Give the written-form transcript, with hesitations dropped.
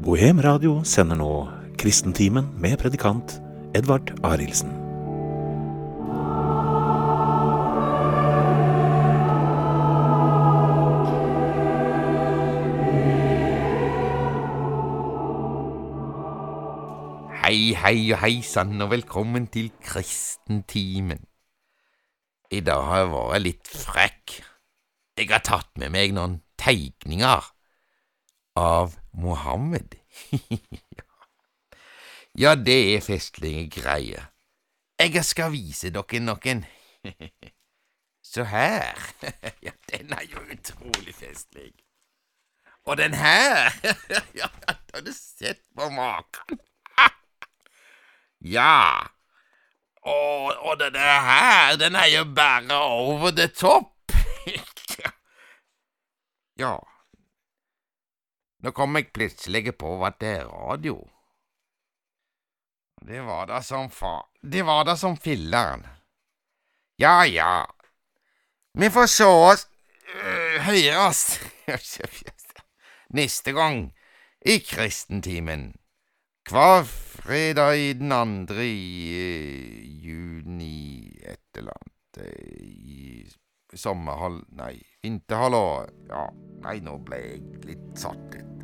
Bohem Radio sender nå Kristentimen med predikant Edvard Arilsen. Hei og hei sann, og velkommen til Kristentimen. I dag har jeg vært litt frekk. Jeg har tatt med meg noen tegninger av Mohammed. Ja, det er festlige greier. Jeg skal vise dere noen. Så her. Ja, den er jo utrolig festlig. Og den her. Ja, har du sett på maken? Ja, og denne her, den er jo bare over the top. Ja, nå kom jeg plutselig på at det er radio. Det var da som filleren. Ja, vi får se oss, høre oss, neste gang i Kristentimen. Hver fredag i den andre i juni et eller annet i vinterhalvår. Ja, nei, nå ble jeg litt satt ut.